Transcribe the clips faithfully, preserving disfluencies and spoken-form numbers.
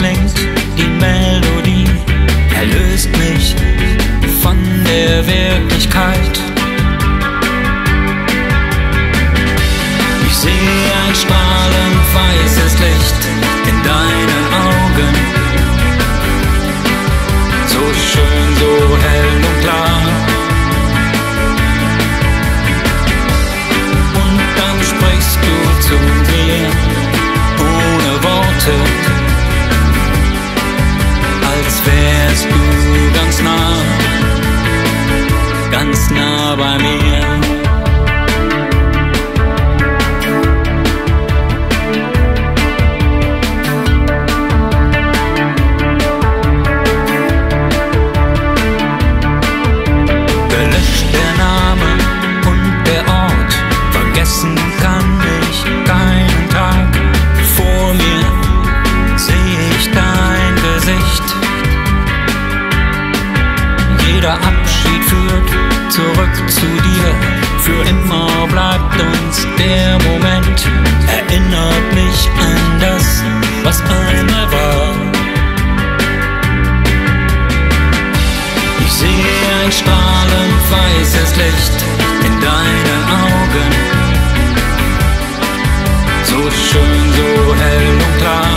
klingt die Melodie, erlöst mich von der Wirklichkeit. Ich sehe ein strahlend weißes Licht in deinen Augen, so schön, so hell und klar. Und dann sprichst du zu mir ohne Worte, als wärst du ganz nah, ganz nah bei mir. Gelöscht der Name und der Ort, vergessen kann ich keinen Tag. Vor mir sehe ich dein Gesicht. Jeder Abschied führt zurück zu dir. Für immer bleibt uns der Moment, erinnert mich an das, was einmal war. Ich sehe ein strahlend weißes Licht in deinen Augen, so schön, so hell und klar.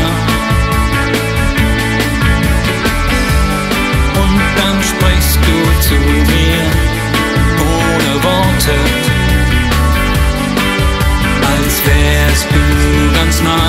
Und dann sprichst du zu mir ohne Worte, als wärst du ganz nah.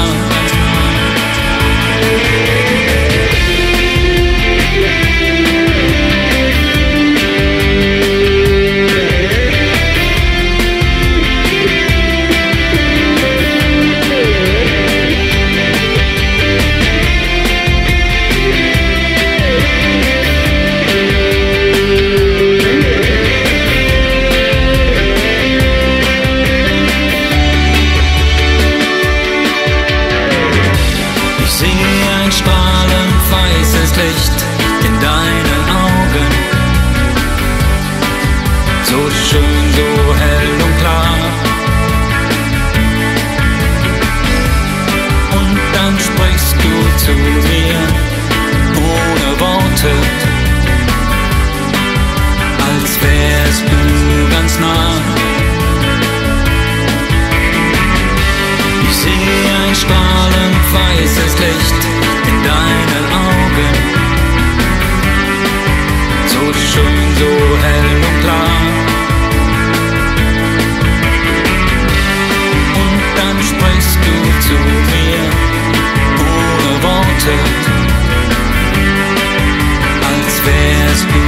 Ein strahlend weißes Licht in deinen Augen, so schön, so hell und klar. Und dann sprichst du zu mir ohne Worte, als wärst du ganz nah. Ich sehe ein strahlend weißes Licht in deinen Augen, so schön, so hell und klar. Und dann sprichst du zu mir ohne Worte, als wärst du